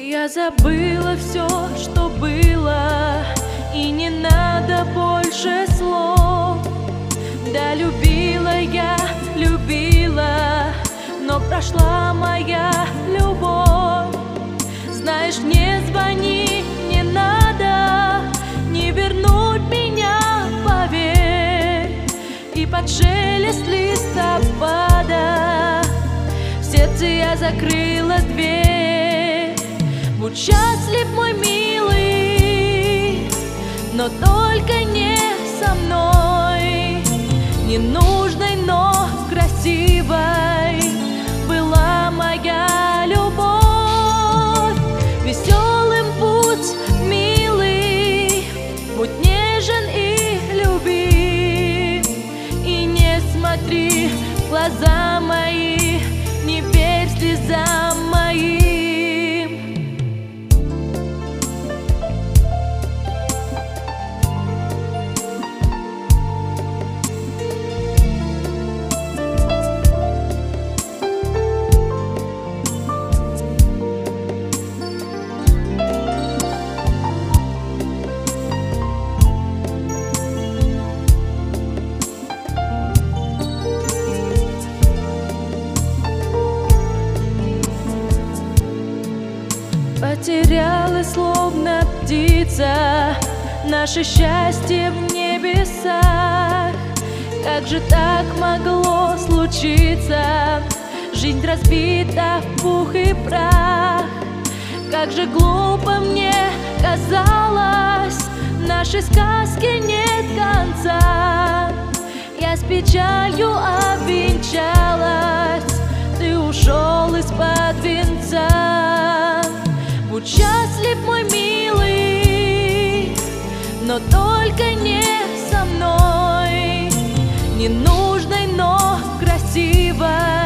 Я забыла все, что было, и не надо больше слов. Да, любила я, любила, но прошла моя любовь. Знаешь, не звони, не надо, не вернуть меня, поверь. И под шелест листопада в сердце я закрыла дверь. Будь счастлив, мой милый, но только не со мной. Ненужной, но красивой была моя любовь. Веселым будь, милый, будь нежен и любим. И не смотри в глаза мои, не верь слезам моим. Потерялась, словно птица, наше счастье в небесах. Как же так могло случиться? Жизнь разбита в пух и прах. Как же глупо мне казалось, нашей сказки нет конца. Я с печалью обвенчалась, ты ушел из-под венца. Будь счастлив, мой милый, но только не со мной. Ненужной, но красивой